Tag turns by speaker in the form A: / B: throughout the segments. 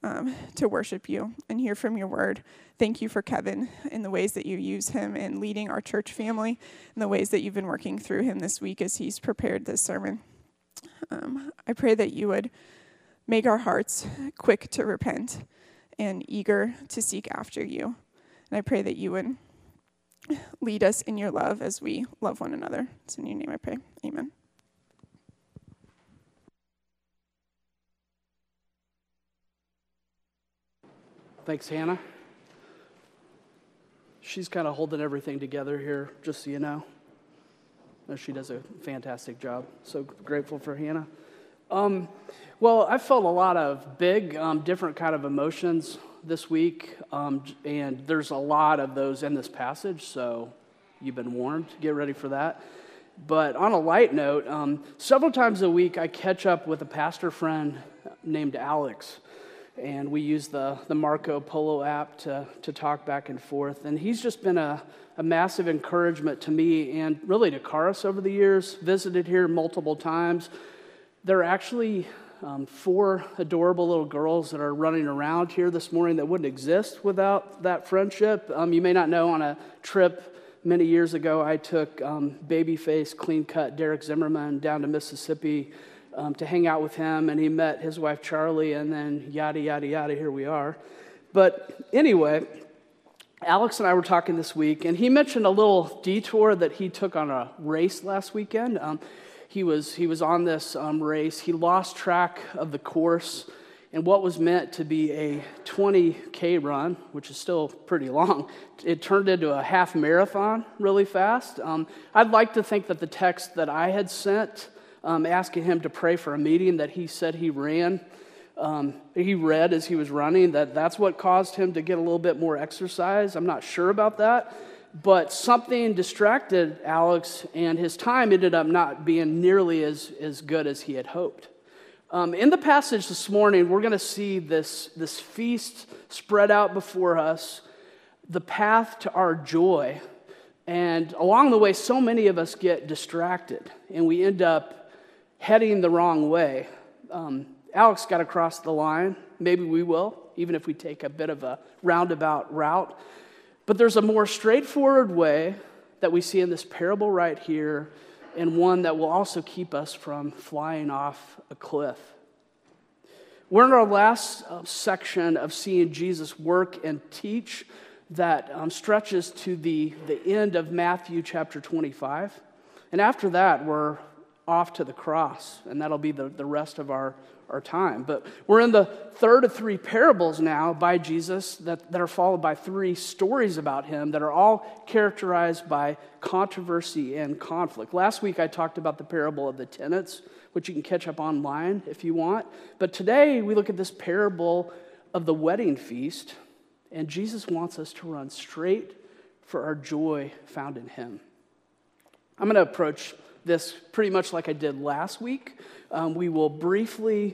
A: to worship you and hear from your word. Thank you for Kevin and the ways that you use him in leading our church family and the ways that you've been working through him this week as he's prepared this sermon. I pray that you would make our hearts quick to repent and eager to seek after you. And I pray that you would lead us in your love as we love one another. It's in your name I pray. Amen.
B: Thanks, Hannah. She's kind of holding everything together here, just so you know. She does a fantastic job. So grateful for Hannah. Well, I felt a lot of big, different kind of emotions this week, and there's a lot of those in this passage, so you've been warned. Get ready for that. But on a light note, several times a week I catch up with a pastor friend named Alex, and we use the Marco Polo app to talk back and forth. And he's just been a massive encouragement to me and really to Karis over the years. Visited here multiple times. There are actually 4 adorable little girls that are running around here this morning that wouldn't exist without that friendship. You may not know, on a trip many years ago, I took baby-faced, clean-cut Derek Zimmerman down to Mississippi to hang out with him, and he met his wife Charlie, and then yada, yada, yada, here we are. But anyway, Alex and I were talking this week, and he mentioned a little detour that he took on a race last weekend. He was on this race. He lost track of the course, and what was meant to be a 20K run, which is still pretty long, it turned into a half marathon really fast. I'd like to think that the text that I had sent asking him to pray for a meeting that he said he read as he was running, that's what caused him to get a little bit more exercise. I'm not sure about that, but something distracted Alex, and his time ended up not being nearly as good as he had hoped. In the passage this morning, we're going to see this feast spread out before us, the path to our joy, and along the way, so many of us get distracted, and we end up heading the wrong way. Alex got across the line. Maybe we will, even if we take a bit of a roundabout route. But there's a more straightforward way that we see in this parable right here, and one that will also keep us from flying off a cliff. We're in our last section of seeing Jesus work and teach that stretches to the end of Matthew chapter 25. And after that, we're off to the cross, and that'll be the rest of our time. But we're in the third of 3 parables now by Jesus that are followed by 3 stories about him that are all characterized by controversy and conflict. Last week I talked about the parable of the tenants, which you can catch up online if you want. But today we look at this parable of the wedding feast, and Jesus wants us to run straight for our joy found in him. I'm going to approach this pretty much like I did last week. We will briefly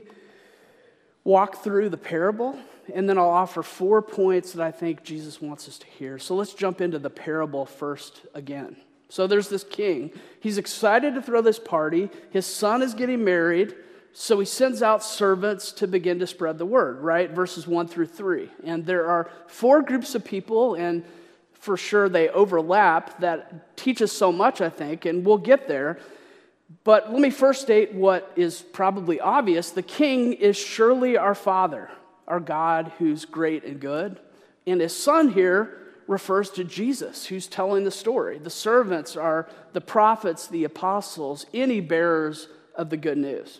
B: walk through the parable, and then I'll offer 4 points that I think Jesus wants us to hear. So let's jump into the parable first again. So there's this king. He's excited to throw this party. His son is getting married, so he sends out servants to begin to spread the word, right? Verses 1 through 3. And there are 4 groups of people, and for sure they overlap, that teach us so much, I think, and we'll get there. But let me first state what is probably obvious. The king is surely our Father, our God who's great and good. And his son here refers to Jesus, who's telling the story. The servants are the prophets, the apostles, any bearers of the good news.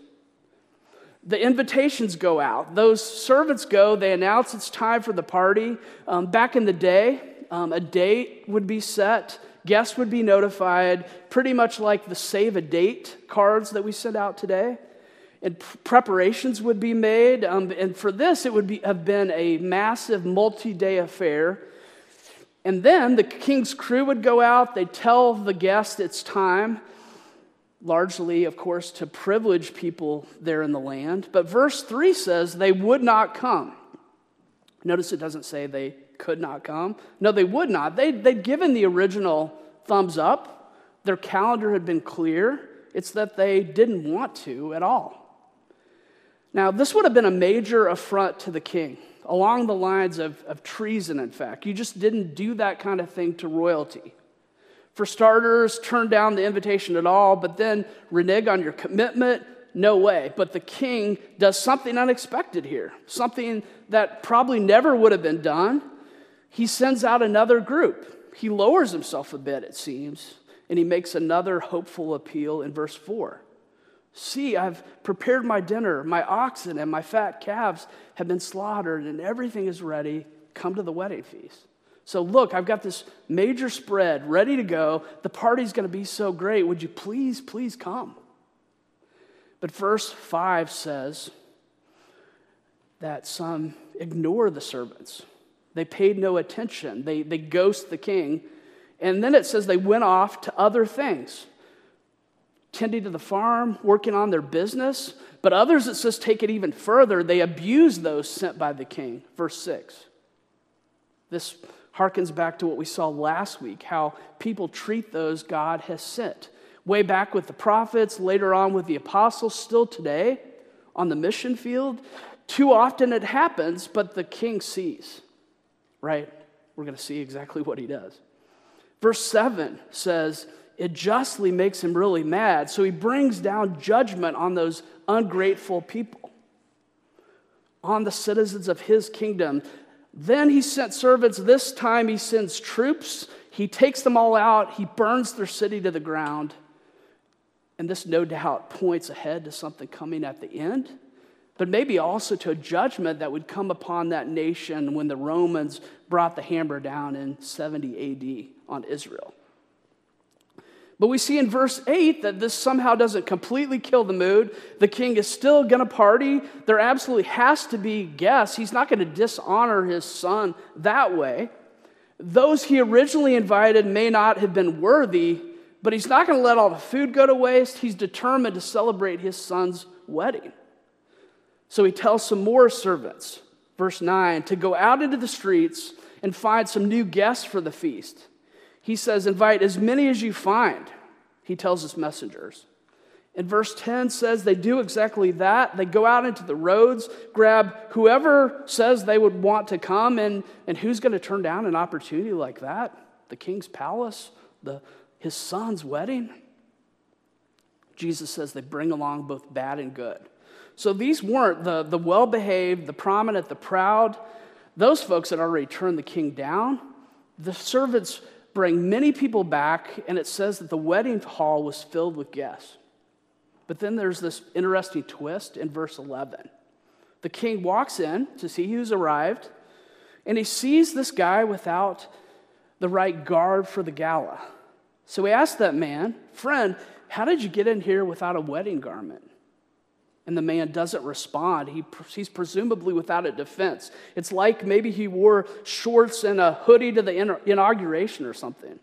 B: The invitations go out. Those servants go, they announce it's time for the party. Back in the day, a date would be set, guests would be notified, pretty much like the save a date cards that we send out today. And preparations would be made. And for this, it would have been a massive multi-day affair. And then the king's crew would go out, they'd tell the guest it's time, largely, of course, to privilege people there in the land. But verse 3 says they would not come. Notice it doesn't say they could not come. No, they would not. They'd given the original thumbs up. Their calendar had been clear. It's that they didn't want to at all. Now, this would have been a major affront to the king, along the lines of treason, in fact. You just didn't do that kind of thing to royalty. For starters, turn down the invitation at all, but then renege on your commitment, no way. But the king does something unexpected here, something that probably never would have been done. He sends out another group. He lowers himself a bit, it seems, and he makes another hopeful appeal in verse 4. See, I've prepared my dinner. My oxen and my fat calves have been slaughtered, and everything is ready. Come to the wedding feast. So look, I've got this major spread ready to go. The party's going to be so great. Would you please come? But verse 5 says that some ignore the servants. They paid no attention. They ghost the king. And then it says they went off to other things, tending to the farm, working on their business. But others, it says, take it even further. They abuse those sent by the king. Verse 6. This harkens back to what we saw last week, how people treat those God has sent. Way back with the prophets, later on with the apostles, still today on the mission field. Too often it happens, but the king sees, right? We're going to see exactly what he does. Verse 7 says, it justly makes him really mad, so he brings down judgment on those ungrateful people, on the citizens of his kingdom. Then he sent servants. This time he sends troops. He takes them all out. He burns their city to the ground. And this no doubt points ahead to something coming at the end, but maybe also to a judgment that would come upon that nation when the Romans brought the hammer down in 70 AD on Israel. But we see in verse 8 that this somehow doesn't completely kill the mood. The king is still going to party. There absolutely has to be guests. He's not going to dishonor his son that way. Those he originally invited may not have been worthy, but he's not going to let all the food go to waste. He's determined to celebrate his son's wedding. So he tells some more servants, verse 9, to go out into the streets and find some new guests for the feast. He says, invite as many as you find, he tells his messengers. And verse 10 says they do exactly that. They go out into the roads, grab whoever says they would want to come, and who's going to turn down an opportunity like that? The king's palace, his son's wedding? Jesus says they bring along both bad and good. So these weren't the well-behaved, the prominent, the proud. Those folks had already turned the king down. The servants bring many people back, and it says that the wedding hall was filled with guests. But then there's this interesting twist in verse 11. The king walks in to see who's arrived, and he sees this guy without the right garb for the gala. So he asks that man, friend, how did you get in here without a wedding garment? And the man doesn't respond. He's presumably without a defense. It's like maybe he wore shorts and a hoodie to the inauguration or something.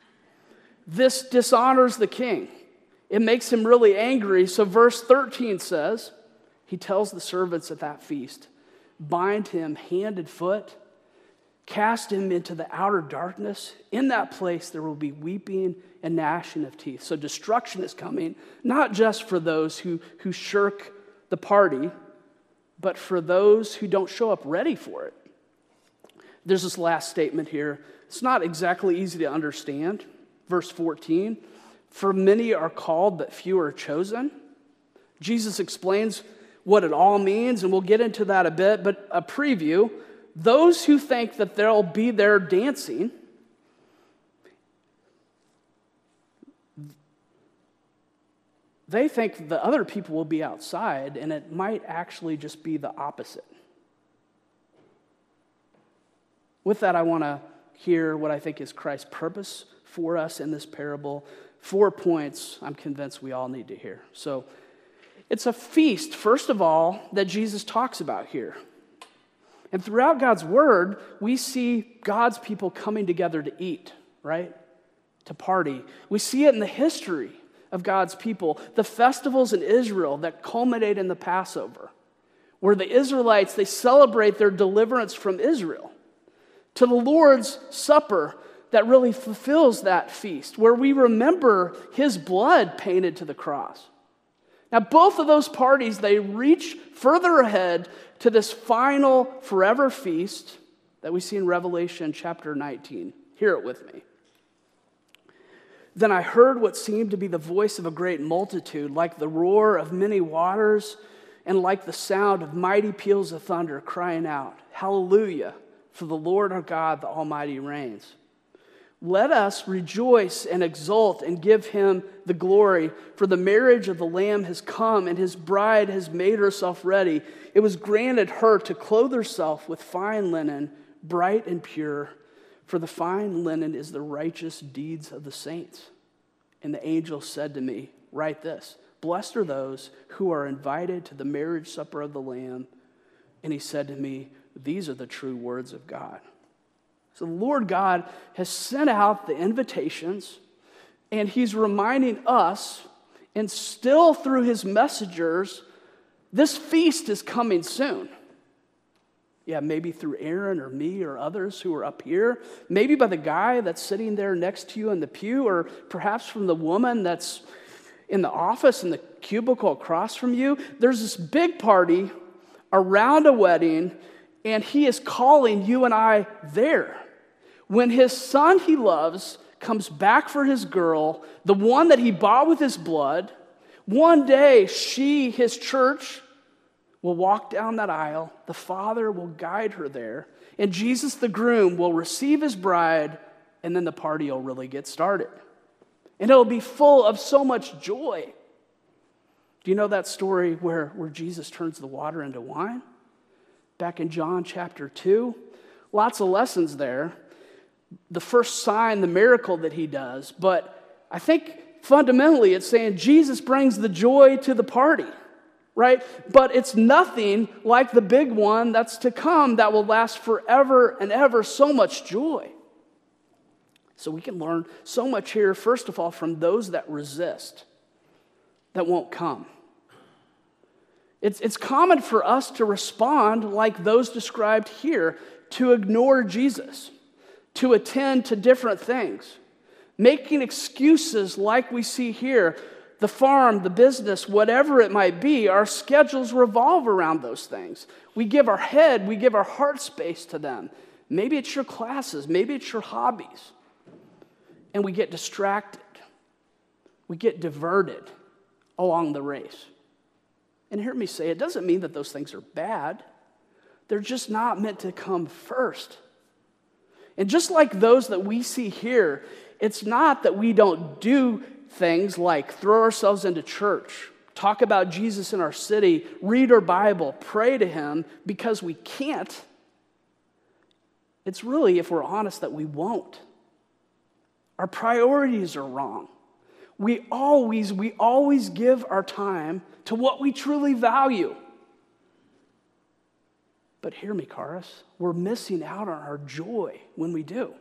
B: This dishonors the king. It makes him really angry. So verse 13 says, he tells the servants at that feast, bind him hand and foot, cast him into the outer darkness. In that place there will be weeping and gnashing of teeth. So destruction is coming, not just for those who shirk the party, but for those who don't show up ready for it. There's this last statement here. It's not exactly easy to understand. Verse 14, for many are called, but few are chosen. Jesus explains what it all means, and we'll get into that a bit, but a preview. Those who think that they'll be there dancing, they think the other people will be outside, and it might actually just be the opposite. With that, I want to hear what I think is Christ's purpose for us in this parable. 4 points I'm convinced we all need to hear. So it's a feast, first of all, that Jesus talks about here. And throughout God's word, we see God's people coming together to eat, right? To party. We see it in the history of God's people, the festivals in Israel that culminate in the Passover, where the Israelites, they celebrate their deliverance from Israel, to the Lord's Supper that really fulfills that feast, where we remember his blood painted to the cross, Now, both of those parties, they reach further ahead to this final forever feast that we see in Revelation chapter 19. Hear it with me. Then I heard what seemed to be the voice of a great multitude, like the roar of many waters and like the sound of mighty peals of thunder, crying out, Hallelujah, for the Lord our God, the Almighty reigns. Let us rejoice and exult and give him the glory, for the marriage of the Lamb has come, and his bride has made herself ready. It was granted her to clothe herself with fine linen, bright and pure, for the fine linen is the righteous deeds of the saints. And the angel said to me, write this, blessed are those who are invited to the marriage supper of the Lamb. And he said to me, these are the true words of God. So the Lord God has sent out the invitations, and he's reminding us, and still through his messengers, this feast is coming soon. Yeah, maybe through Aaron or me or others who are up here. Maybe by the guy that's sitting there next to you in the pew, or perhaps from the woman that's in the office in the cubicle across from you. There's this big party around a wedding, and he is calling you and I there. When his son he loves comes back for his girl, the one that he bought with his blood, one day she, his church, will walk down that aisle. The Father will guide her there, and Jesus the groom will receive his bride, and then the party will really get started. And it'll be full of so much joy. Do you know that story where Jesus turns the water into wine? Back in John chapter 2. Lots of lessons there. The first sign, the miracle that he does. But I think fundamentally it's saying Jesus brings the joy to the party, right? But it's nothing like the big one that's to come that will last forever and ever. So much joy. So we can learn so much here, first of all, from those that resist, that won't come. It's common for us to respond like those described here, to ignore Jesus, to attend to different things, making excuses like we see here, the farm, the business, whatever it might be. Our schedules revolve around those things. We give our head, we give our heart space to them. Maybe it's your classes, maybe it's your hobbies. And we get distracted. We get diverted along the race. And hear me say, it doesn't mean that those things are bad. They're just not meant to come first. And just like those that we see here, it's not that we don't do things like throw ourselves into church, talk about Jesus in our city, read our Bible, pray to him, because we can't. It's really, if we're honest, that we won't. Our priorities are wrong. We always give our time to what we truly value. But hear me, Karis, we're missing out on our joy when we do.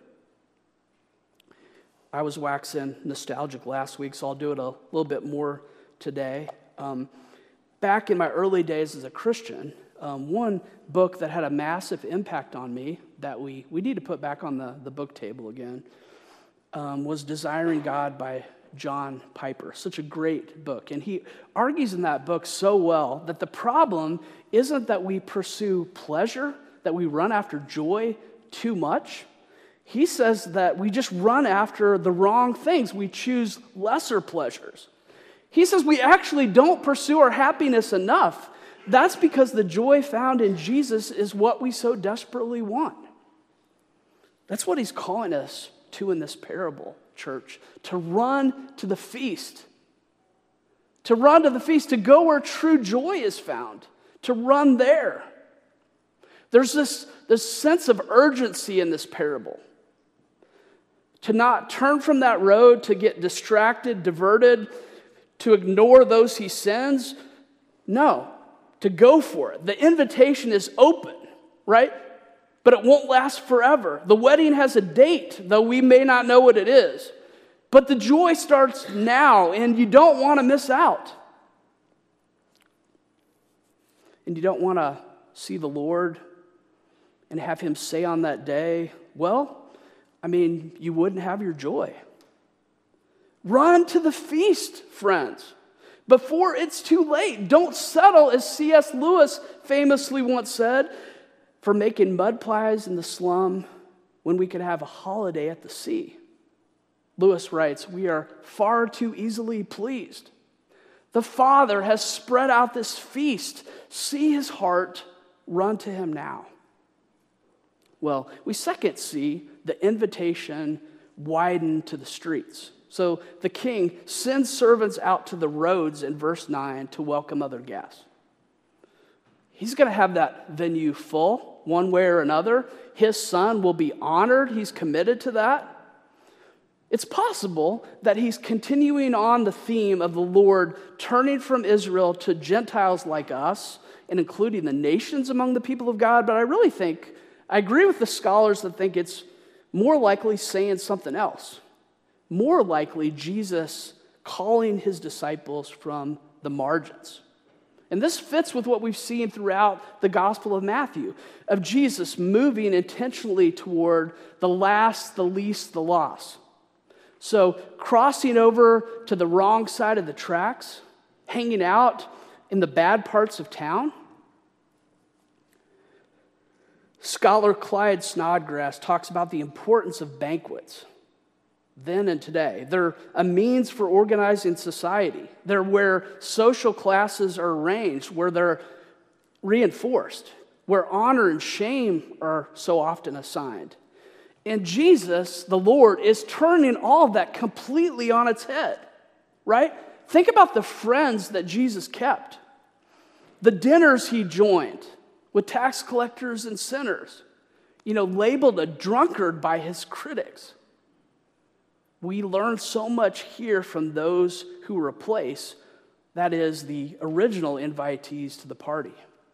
B: I was waxing nostalgic last week, so I'll do it a little bit more today. Back in my early days as a Christian, one book that had a massive impact on me that we need to put back on the book table again was Desiring God by John Piper. Such a great book. And he argues in that book so well that the problem isn't that we pursue pleasure, that we run after joy too much. He says that we just run after the wrong things. We choose lesser pleasures. He says we actually don't pursue our happiness enough. That's because the joy found in Jesus is what we so desperately want. That's what he's calling us to in this parable, church, to run to the feast. To run to the feast, to go where true joy is found, to run there. There's this sense of urgency in this parable. To not turn from that road, to get distracted, diverted, to ignore those he sends. No, to go for it. The invitation is open, right? But it won't last forever. The wedding has a date, though we may not know what it is. But the joy starts now, and you don't want to miss out. And you don't want to see the Lord and have him say on that day, well, you wouldn't have your joy. Run to the feast, friends. before it's too late. Don't settle, as C.S. Lewis famously once said, for making mud pies in the slum when we could have a holiday at the sea. Lewis writes, we are far too easily pleased. The Father has spread out this feast. See his heart, run to him now. Well, we second see the invitation widen to the streets. So the king sends servants out to the roads in verse 9 to welcome other guests. He's going to have that venue full one way or another. His son will be honored. He's committed to that. It's possible that he's continuing on the theme of the Lord turning from Israel to Gentiles like us and including the nations among the people of God. But I agree with the scholars that think it's more likely saying something else. More likely, Jesus calling his disciples from the margins. And this fits with what we've seen throughout the Gospel of Matthew, of Jesus moving intentionally toward the last, the least, the lost. So crossing over to the wrong side of the tracks, hanging out in the bad parts of town. Scholar Clyde Snodgrass talks about the importance of banquets. Then and today. They're a means for organizing society. They're where social classes are arranged, where they're reinforced, where honor and shame are so often assigned. And Jesus, the Lord, is turning all of that completely on its head, right? Think about the friends that Jesus kept, the dinners he joined with tax collectors and sinners, labeled a drunkard by his critics. We learn so much here from those who replace, that is, the original invitees to the party.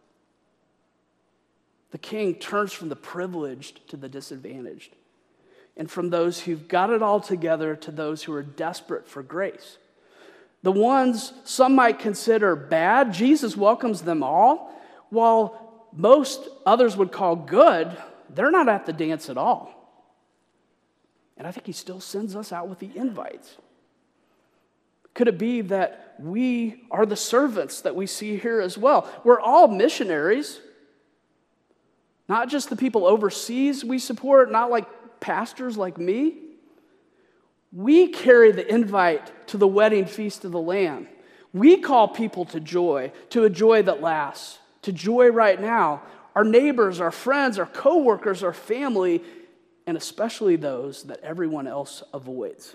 B: The king turns from the privileged to the disadvantaged, and from those who've got it all together to those who are desperate for grace. The ones some might consider bad, Jesus welcomes them all, while most others would call good, they're not at the dance at all. And I think he still sends us out with the invites. Could it be that we are the servants that we see here as well? We're all missionaries. Not just the people overseas we support, not like pastors like me. We carry the invite to the wedding feast of the Lamb. We call people to a joy that lasts, to joy right now. Our neighbors, our friends, our coworkers, our family, and especially those that everyone else avoids.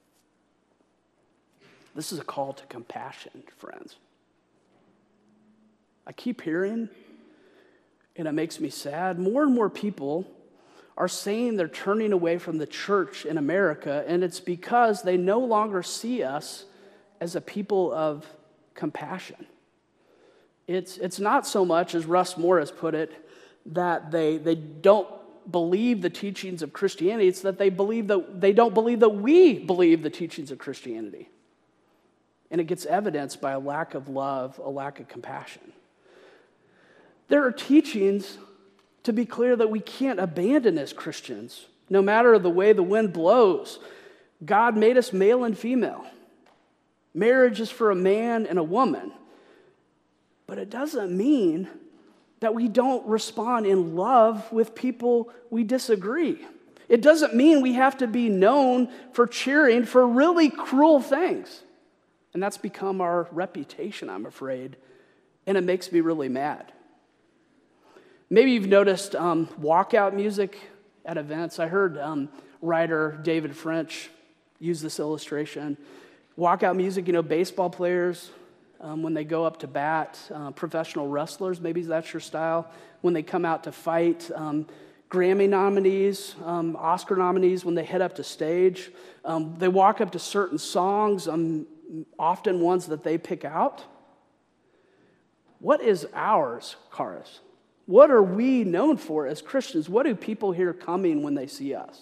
B: This is a call to compassion, friends. I keep hearing, and it makes me sad, more and more people are saying they're turning away from the church in America, and it's because they no longer see us as a people of compassion. It's not so much, as Russ Moore has put it, that they don't believe the teachings of Christianity. It's that they don't believe that we believe the teachings of Christianity. And it gets evidenced by a lack of love, a lack of compassion. There are teachings, to be clear, that we can't abandon as Christians, no matter the way the wind blows. God made us male and female. Marriage is for a man and a woman. But it doesn't mean that we don't respond in love with people we disagree. It doesn't mean we have to be known for cheering for really cruel things. And that's become our reputation, I'm afraid. And it makes me really mad. Maybe you've noticed walkout music at events. I heard writer David French use this illustration. Walkout music, baseball players, when they go up to bat, professional wrestlers, maybe that's your style, when they come out to fight, Grammy nominees, Oscar nominees, when they head up to stage, they walk up to certain songs, often ones that they pick out. What is ours, Charis? What are we known for as Christians? What do people hear coming when they see us?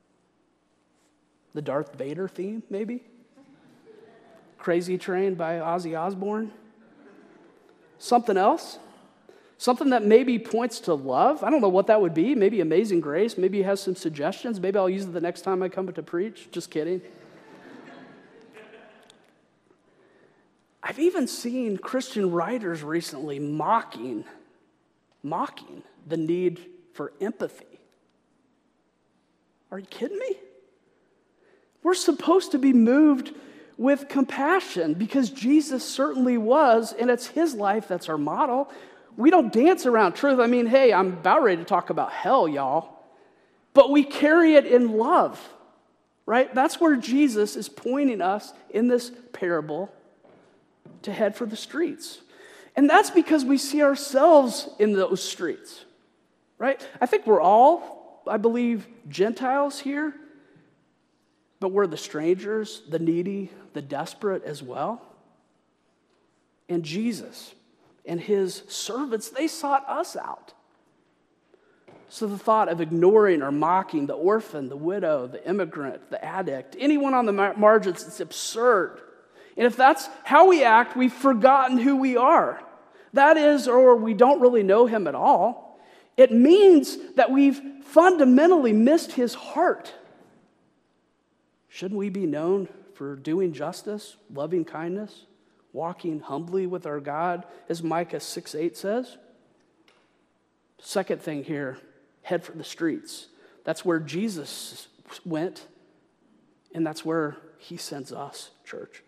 B: The Darth Vader theme, maybe? Crazy Train by Ozzy Osbourne? Something else? Something that maybe points to love? I don't know what that would be. Maybe Amazing Grace. Maybe it has some suggestions. Maybe I'll use it the next time I come to preach. Just kidding. I've even seen Christian writers recently mocking the need for empathy. Are you kidding me? We're supposed to be moved with compassion because Jesus certainly was, and it's his life that's our model. We don't dance around truth. I mean, hey, I'm about ready to talk about hell, y'all. But we carry it in love, right? That's where Jesus is pointing us in this parable to head for the streets. And that's because we see ourselves in those streets, right? I think we're all, I believe, Gentiles here, but we're the strangers, the needy, the desperate as well. And Jesus and his servants, they sought us out. So the thought of ignoring or mocking the orphan, the widow, the immigrant, the addict, anyone on the margins, it's absurd. And if that's how we act, we've forgotten who we are. That is, or we don't really know him at all. It means that we've fundamentally missed his heart. Shouldn't we be known for doing justice, loving kindness, walking humbly with our God, as Micah 6:8 says? Second thing here, head for the streets. That's where Jesus went, and that's where he sends us, church.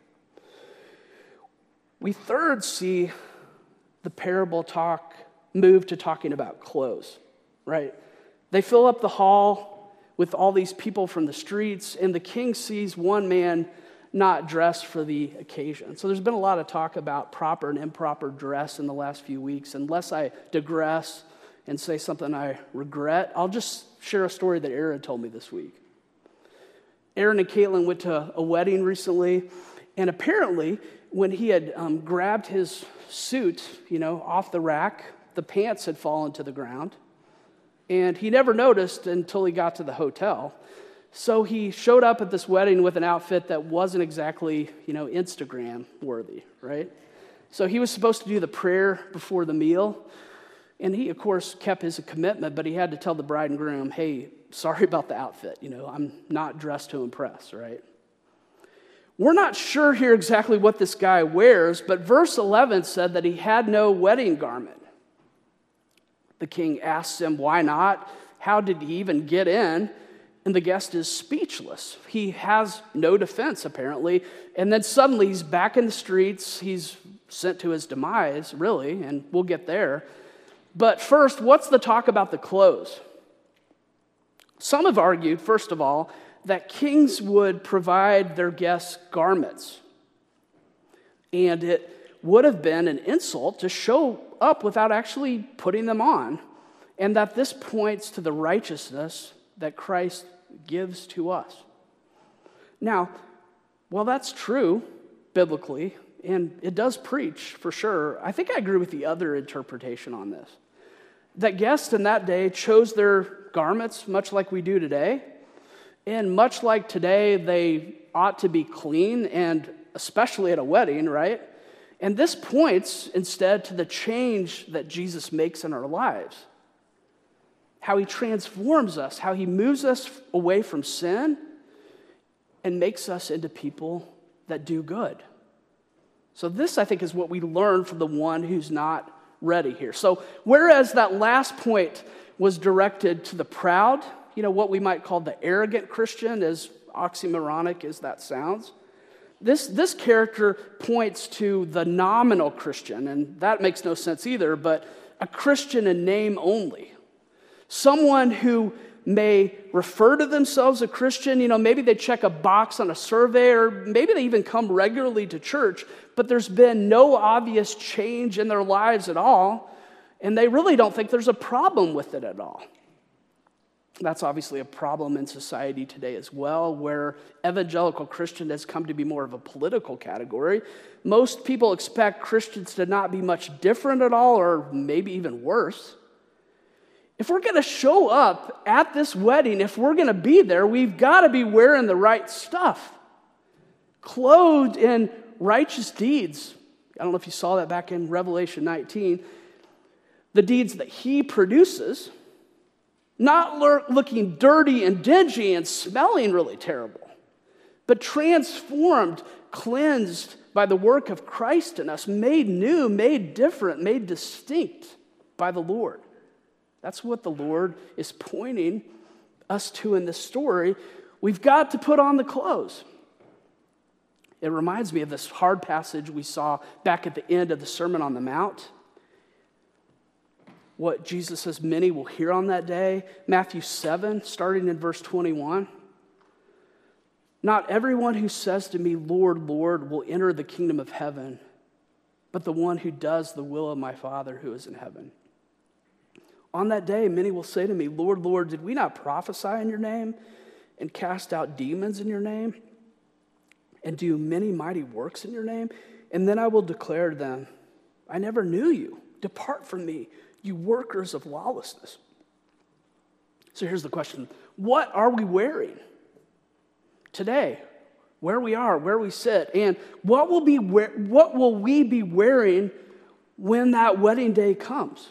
B: We third see the parable move to talking about clothes, right? They fill up the hall with all these people from the streets, and the king sees one man not dressed for the occasion. So there's been a lot of talk about proper and improper dress in the last few weeks. Unless I digress and say something I regret, I'll just share a story that Aaron told me this week. Aaron and Caitlin went to a wedding recently, and apparently when he had grabbed his suit, off the rack, the pants had fallen to the ground. And he never noticed until he got to the hotel. So he showed up at this wedding with an outfit that wasn't exactly, Instagram worthy, right? So he was supposed to do the prayer before the meal. And he, of course, kept his commitment, but he had to tell the bride and groom, hey, sorry about the outfit. I'm not dressed to impress, right? We're not sure here exactly what this guy wears, but verse 11 said that he had no wedding garment. The king asks him, why not? How did he even get in? And the guest is speechless. He has no defense, apparently. And then suddenly he's back in the streets. He's sent to his demise, really, and we'll get there. But first, what's the talk about the clothes? Some have argued, first of all, that kings would provide their guests garments. And it would have been an insult to show up without actually putting them on, and that this points to the righteousness that Christ gives to us. Now, while that's true biblically, and it does preach for sure, I think I agree with the other interpretation on this. That guests in that day chose their garments much like we do today, and much like today, they ought to be clean, and especially at a wedding, right? And this points instead to the change that Jesus makes in our lives. How he transforms us, how he moves us away from sin and makes us into people that do good. So this, I think, is what we learn from the one who's not ready here. So whereas that last point was directed to the proud, what we might call the arrogant Christian, as oxymoronic as that sounds, This character points to the nominal Christian, and that makes no sense either, but a Christian in name only. Someone who may refer to themselves a Christian, maybe they check a box on a survey, or maybe they even come regularly to church, but there's been no obvious change in their lives at all, and they really don't think there's a problem with it at all. That's obviously a problem in society today as well, where evangelical Christian has come to be more of a political category. Most people expect Christians to not be much different at all, or maybe even worse. If we're going to show up at this wedding, if we're going to be there, we've got to be wearing the right stuff, clothed in righteous deeds. I don't know if you saw that back in Revelation 19. The deeds that he produces, not looking dirty and dingy and smelling really terrible, but transformed, cleansed by the work of Christ in us, made new, made different, made distinct by the Lord. That's what the Lord is pointing us to in this story. We've got to put on the clothes. It reminds me of this hard passage we saw back at the end of the Sermon on the Mount. What Jesus says many will hear on that day. Matthew 7, starting in verse 21. Not everyone who says to me, Lord, Lord, will enter the kingdom of heaven, but the one who does the will of my Father who is in heaven. On that day, many will say to me, Lord, Lord, did we not prophesy in your name and cast out demons in your name and do many mighty works in your name? And then I will declare to them, I never knew you. Depart from me, you workers of lawlessness. So here's the question. What are we wearing today? Where we are, where we sit, and what will we be wearing when that wedding day comes?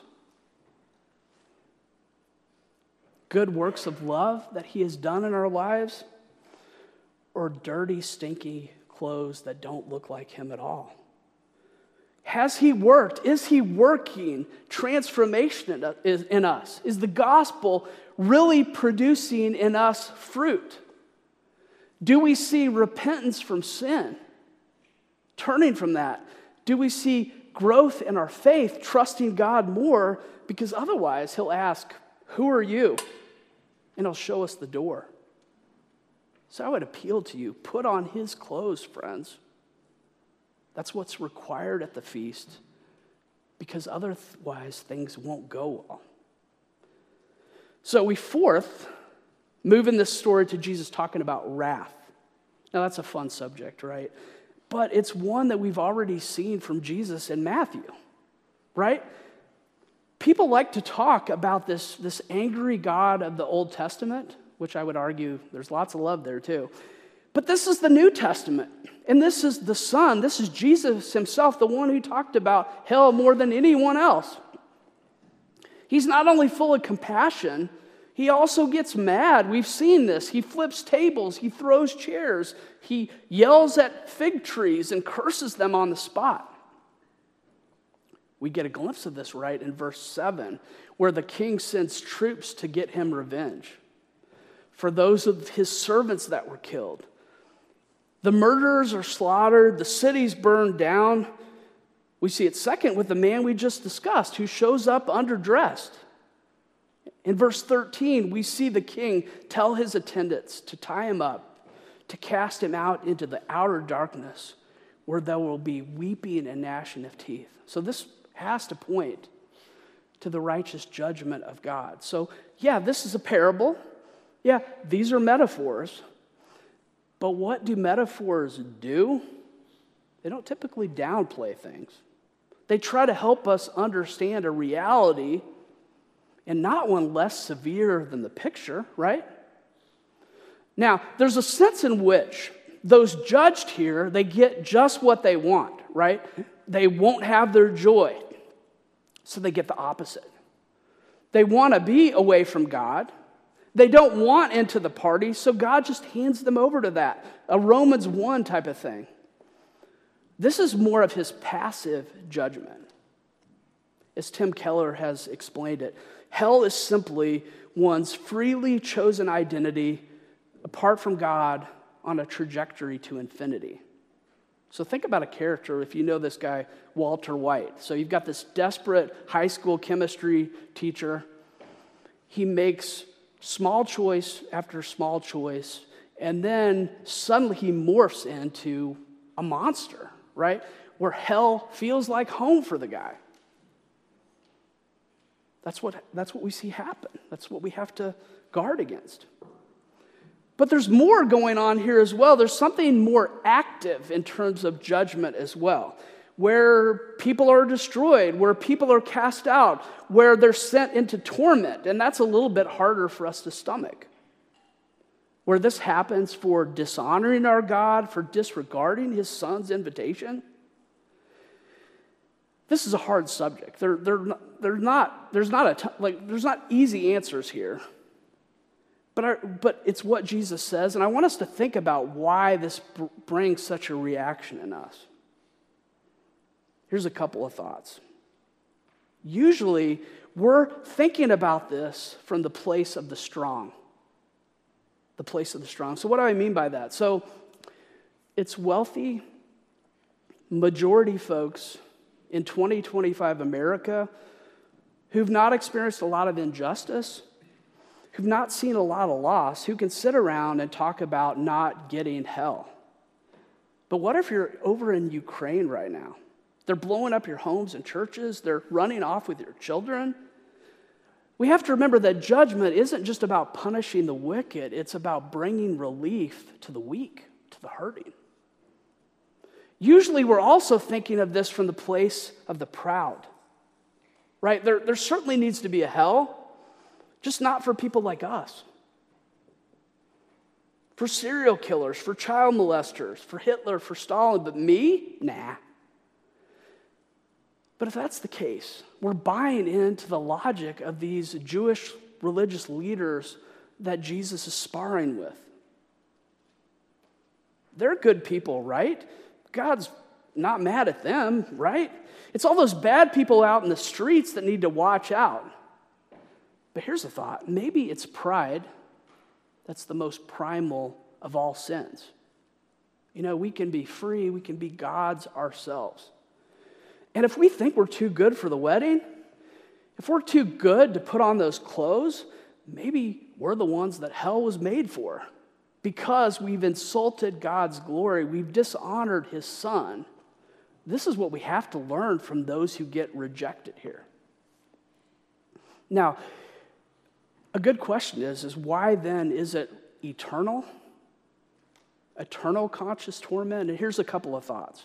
B: Good works of love that he has done in our lives, or dirty, stinky clothes that don't look like him at all? Has he worked? Is he working transformation in us? Is the gospel really producing in us fruit? Do we see repentance from sin, turning from that? Do we see growth in our faith, trusting God more? Because otherwise he'll ask, who are you? And he'll show us the door. So I would appeal to you, put on his clothes, friends. That's what's required at the feast, because otherwise things won't go well. So we move in this story to Jesus talking about wrath. Now that's a fun subject, right? But it's one that we've already seen from Jesus in Matthew, right? People like to talk about this angry God of the Old Testament, which I would argue there's lots of love there too. But this is the New Testament, and this is the Son. This is Jesus himself, the one who talked about hell more than anyone else. He's not only full of compassion, he also gets mad. We've seen this. He flips tables, he throws chairs, he yells at fig trees and curses them on the spot. We get a glimpse of this right in verse 7, where the king sends troops to get him revenge for those of his servants that were killed. The murderers are slaughtered, the city's burned down. We see it second with the man we just discussed who shows up underdressed. In verse 13, we see the king tell his attendants to tie him up, to cast him out into the outer darkness where there will be weeping and gnashing of teeth. So this has to point to the righteous judgment of God. So yeah, this is a parable. Yeah, these are metaphors. But what do metaphors do? They don't typically downplay things. They try to help us understand a reality, and not one less severe than the picture, right? Now, there's a sense in which those judged here, they get just what they want, right? They won't have their joy, so they get the opposite. They want to be away from God. They don't want into the party, so God just hands them over to that. A Romans 1 type of thing. This is more of his passive judgment. As Tim Keller has explained it, hell is simply one's freely chosen identity apart from God on a trajectory to infinity. So think about a character, if you know this guy, Walter White. So you've got this desperate high school chemistry teacher. He makes small choice after small choice, and then suddenly he morphs into a monster, right? Where hell feels like home for the guy. That's what we see happen. That's what we have to guard against. But there's more going on here as well. There's something more active in terms of judgment as well, where people are destroyed, where people are cast out, where they're sent into torment. And that's a little bit harder for us to stomach. Where this happens for dishonoring our God, for disregarding his Son's invitation. This is a hard subject. There's not easy answers here. But it's what Jesus says, and I want us to think about why this brings such a reaction in us. Here's a couple of thoughts. Usually, we're thinking about this from the place of the strong. The place of the strong. So what do I mean by that? So it's wealthy, majority folks in 2025 America who've not experienced a lot of injustice, who've not seen a lot of loss, who can sit around and talk about not getting hell. But what if you're over in Ukraine right now? They're blowing up your homes and churches. They're running off with your children. We have to remember that judgment isn't just about punishing the wicked. It's about bringing relief to the weak, to the hurting. Usually we're also thinking of this from the place of the proud, right? There certainly needs to be a hell, just not for people like us. For serial killers, for child molesters, for Hitler, for Stalin, but me? Nah. But if that's the case, we're buying into the logic of these Jewish religious leaders that Jesus is sparring with. They're good people, right? God's not mad at them, right? It's all those bad people out in the streets that need to watch out. But here's a thought. Maybe it's pride that's the most primal of all sins. You know, we can be free, we can be gods ourselves. And if we think we're too good for the wedding, if we're too good to put on those clothes, maybe we're the ones that hell was made for. Because we've insulted God's glory, we've dishonored his son. This is what we have to learn from those who get rejected here. Now, a good question is why then is it eternal? Eternal conscious torment? And here's a couple of thoughts.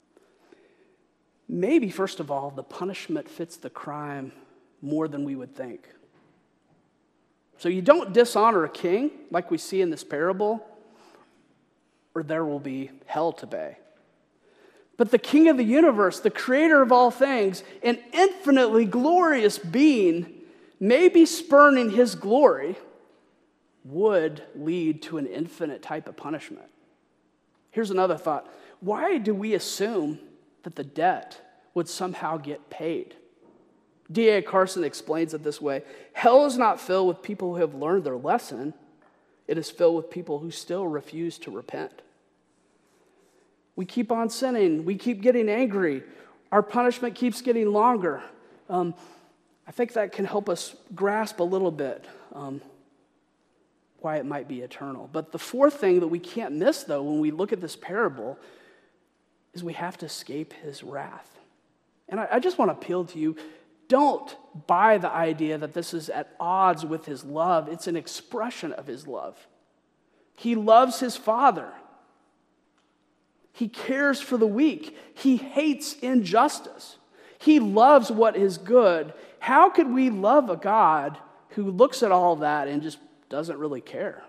B: Maybe, first of all, the punishment fits the crime more than we would think. So you don't dishonor a king, like we see in this parable, or there will be hell to pay. But the king of the universe, the creator of all things, an infinitely glorious being, maybe spurning his glory, would lead to an infinite type of punishment. Here's another thought. Why do we assume that the debt would somehow get paid? D.A. Carson explains it this way. Hell is not filled with people who have learned their lesson. It is filled with people who still refuse to repent. We keep on sinning. We keep getting angry. Our punishment keeps getting longer. I think that can help us grasp a little bit why it might be eternal. But the fourth thing that we can't miss, though, when we look at this parable, is we have to escape his wrath. And I just want to appeal to you, don't buy the idea that this is at odds with his love. It's an expression of his love. He loves his Father. He cares for the weak. He hates injustice. He loves what is good. How could we love a God who looks at all that and just doesn't really care?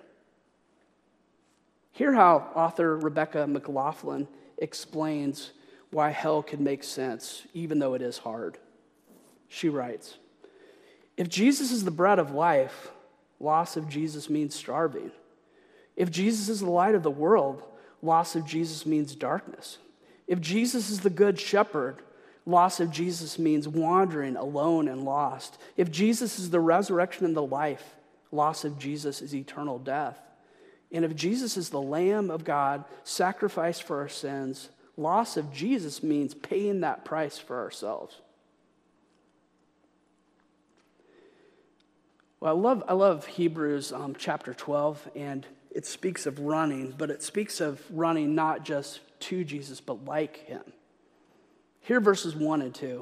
B: Hear how author Rebecca McLaughlin explains why hell could make sense, even though it is hard. She writes, if Jesus is the bread of life, loss of Jesus means starving. If Jesus is the light of the world, loss of Jesus means darkness. If Jesus is the good shepherd, loss of Jesus means wandering alone and lost. If Jesus is the resurrection and the life, loss of Jesus is eternal death. And if Jesus is the Lamb of God, sacrificed for our sins, loss of Jesus means paying that price for ourselves. Well, I love Hebrews chapter 12, and it speaks of running, but it speaks of running not just to Jesus, but like him. Here verses 1 and 2.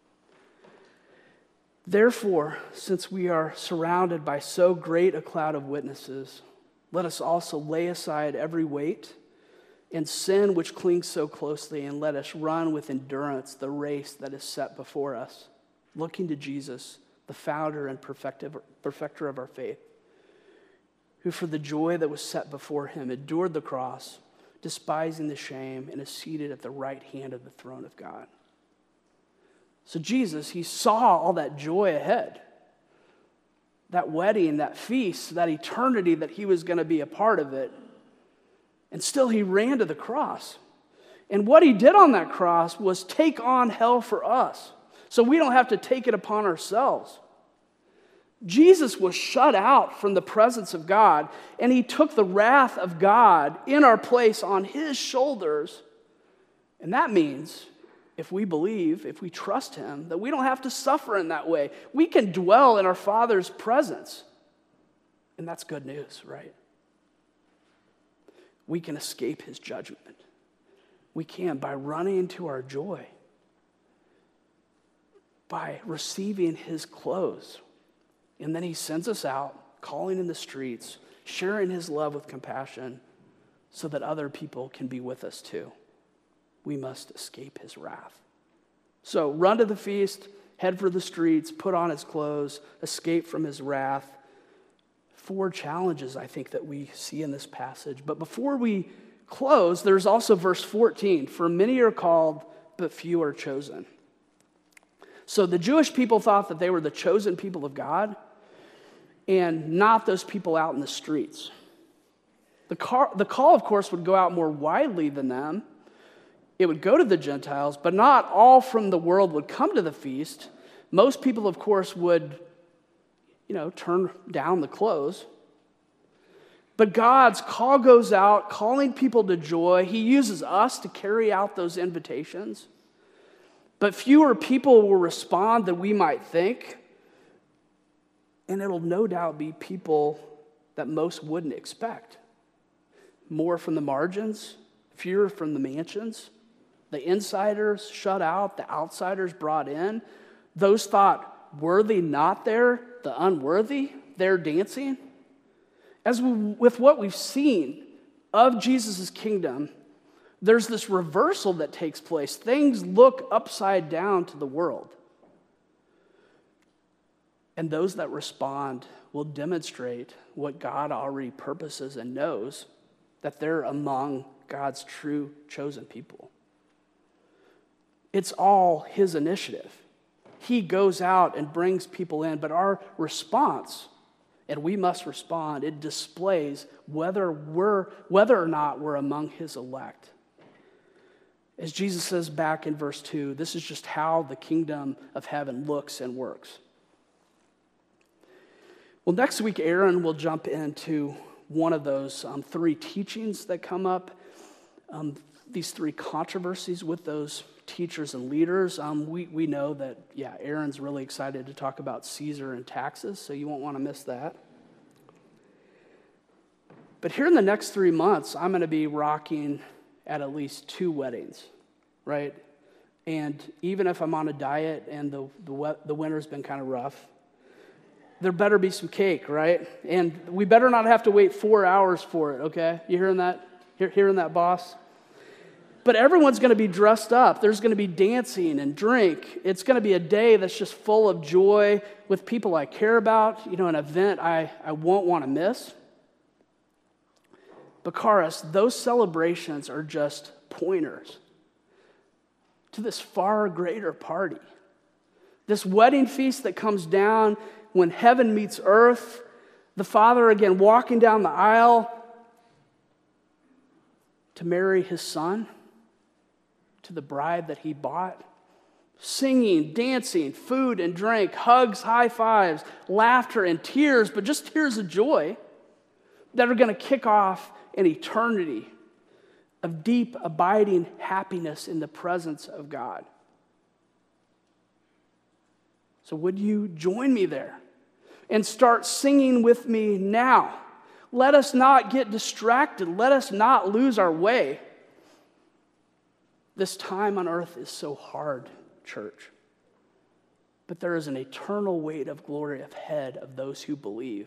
B: Therefore, since we are surrounded by so great a cloud of witnesses, let us also lay aside every weight and sin which clings so closely, and let us run with endurance the race that is set before us, looking to Jesus, the founder and perfecter of our faith, who for the joy that was set before him endured the cross, despising the shame, and is seated at the right hand of the throne of God. So Jesus, he saw all that joy ahead, that wedding, that feast, that eternity that he was going to be a part of it, and still he ran to the cross. And what he did on that cross was take on hell for us, so we don't have to take it upon ourselves. Jesus was shut out from the presence of God, and he took the wrath of God in our place on his shoulders. And that means, if we believe, if we trust him, that we don't have to suffer in that way. We can dwell in our Father's presence. And that's good news, right? We can escape his judgment. We can by running into our joy, by receiving his clothes. And then he sends us out, calling in the streets, sharing his love with compassion so that other people can be with us too. We must escape his wrath. So run to the feast, head for the streets, put on his clothes, escape from his wrath. 4 challenges, I think, that we see in this passage. But before we close, there's also verse 14. For many are called, but few are chosen. So the Jewish people thought that they were the chosen people of God and not those people out in the streets. The call, of course, would go out more widely than them. It would go to the Gentiles, but not all from the world would come to the feast. Most people, of course, would, turn down the clothes. But God's call goes out, calling people to joy. He uses us to carry out those invitations. But fewer people will respond than we might think. And it'll no doubt be people that most wouldn't expect. More from the margins, fewer from the mansions. The insiders shut out, the outsiders brought in. Those thought worthy not there, the unworthy, they're dancing. As with what we've seen of Jesus' kingdom, there's this reversal that takes place. Things look upside down to the world. And those that respond will demonstrate what God already purposes and knows, that they're among God's true chosen people. It's all his initiative. He goes out and brings people in, but our response, and we must respond, it displays whether or not we're among his elect. As Jesus says back in verse 2, this is just how the kingdom of heaven looks and works. Well, next week, Aaron will jump into one of those 3 teachings that come up, these 3 controversies with those teachers and leaders. We know that, Aaron's really excited to talk about Caesar and taxes, so you won't want to miss that. But here in the next 3 months, I'm going to be rocking at least 2 weddings, right? And even if I'm on a diet and the winter's been kind of rough, there better be some cake, right? And we better not have to wait 4 hours for it, okay? You hearing that? Hearing that, boss? But everyone's going to be dressed up. There's going to be dancing and drink. It's going to be a day that's just full of joy with people I care about, an event I won't want to miss. But Charis, those celebrations are just pointers to this far greater party. This wedding feast that comes down when heaven meets earth, the Father again walking down the aisle to marry his Son to the bride that he bought. Singing, dancing, food and drink, hugs, high fives, laughter and tears, but just tears of joy that are going to kick off an eternity of deep, abiding happiness in the presence of God. So would you join me there and start singing with me now? Let us not get distracted. Let us not lose our way. This time on earth is so hard, church. But there is an eternal weight of glory ahead of those who believe.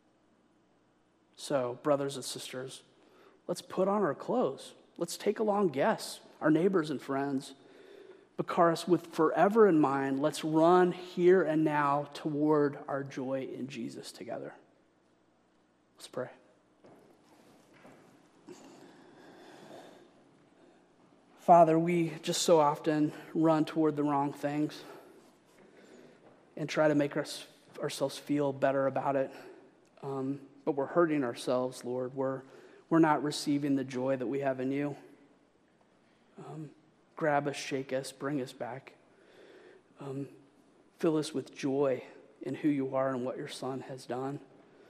B: So, brothers and sisters, let's put on our clothes. Let's take along guests, our neighbors and friends. Because with forever in mind, let's run here and now toward our joy in Jesus together. Let's pray. Father, we just so often run toward the wrong things and try to make ourselves feel better about it. But we're hurting ourselves, Lord. We're not receiving the joy that we have in you. Grab us, shake us, bring us back. Fill us with joy in who you are and what your Son has done.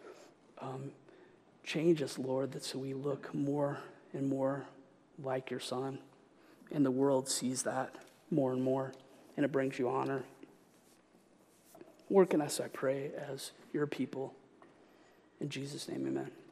B: Change us, Lord, that so we look more and more like your Son. And the world sees that more and more, and it brings you honor. Work in us, I pray, as your people. In Jesus' name, amen.